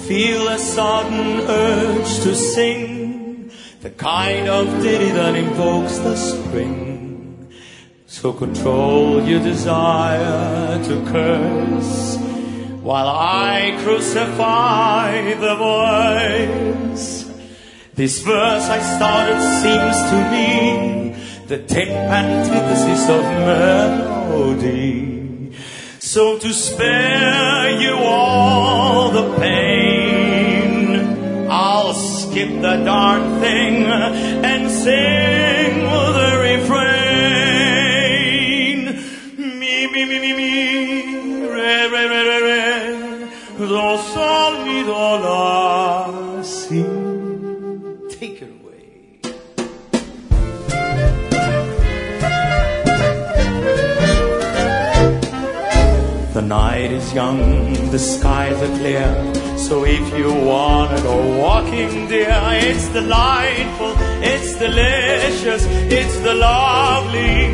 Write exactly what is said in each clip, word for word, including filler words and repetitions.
feel a sudden urge to sing the kind of ditty that invokes the spring. So control your desire to curse while I crucify the voice. This verse I started seems to me the tenth antithesis of melody. So to spare you all the pain, I'll skip the darn thing and sing the refrain. Mi, mi, mi, mi, mi, re, re, re, re, re, do, sol, mi, do, la, si. Take it away. The night is young, the skies are clear, so if you wanna go walking, dear, it's delightful, it's delicious, it's the lovely.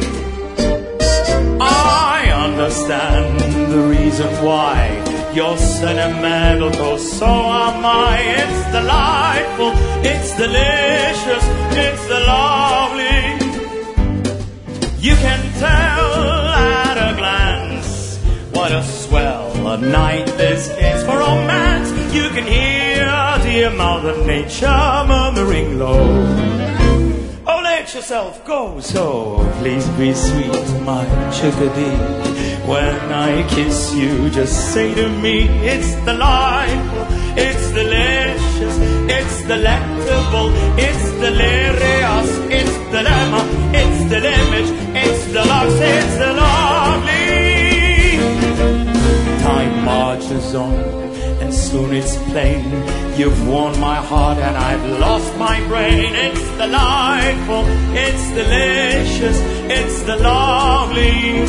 I understand the reason why you're sentimental, cause so am I. It's delightful, it's delicious, it's the lovely. You can tell at a glance what a swell a night this is for romance. You can hear dear Mother Nature murmuring low. Oh, let yourself go, so please be sweet, my chickadee. When I kiss you, just say to me, it's delightful, it's delicious, it's delectable, it's delirious, it's dilemma, it's the image, it's the lux, it's the lovely. Time marches on, and soon it's plain, you've won my heart and I've lost my brain. It's delightful, it's delicious, it's the lovely.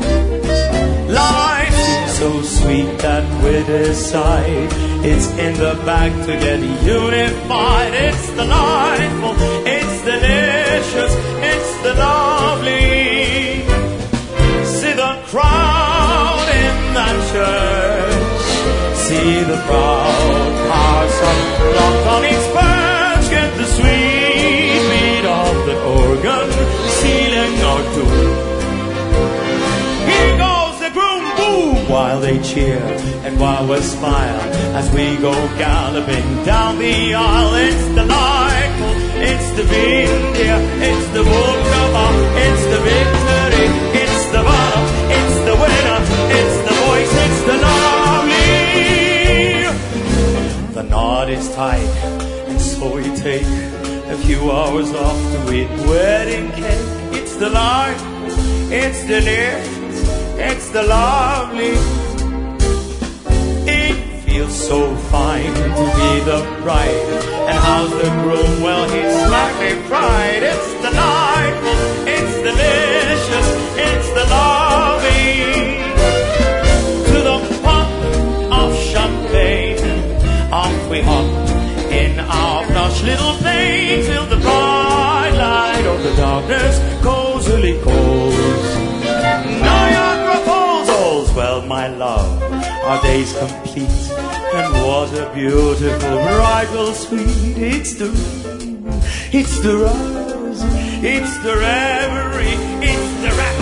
Life is so sweet that we decide it's in the bag to get unified. It's delightful, it's delicious, it's the lovely. See the crowd in that church, see the proud parson locked on his perch, get the sweet beat of the organ sealing our doom. Here goes the groom, boom, while they cheer and while we smile as we go galloping down the aisle. It's delightful, it's the India, it's the Volkova, it's the victory, it's the bottom, it's the winner, it's the voice, it's the lovely. The knot is tight, and so we take a few hours off to eat wedding cake. It's delightful, it's delicious, it's the lovely. It feels so fine to be the bride. And how's the groom? Well, he's slightly fried. It's delightful, it's delicious, it's the lovely. To the pop of champagne, off we hop in our plush little plane till the bright light of the darkness cozily calls. Niagara Falls, all's well, my love, our day's complete, and what a beautiful bridal suite. It's the it's the rose, it's the reverie, it's the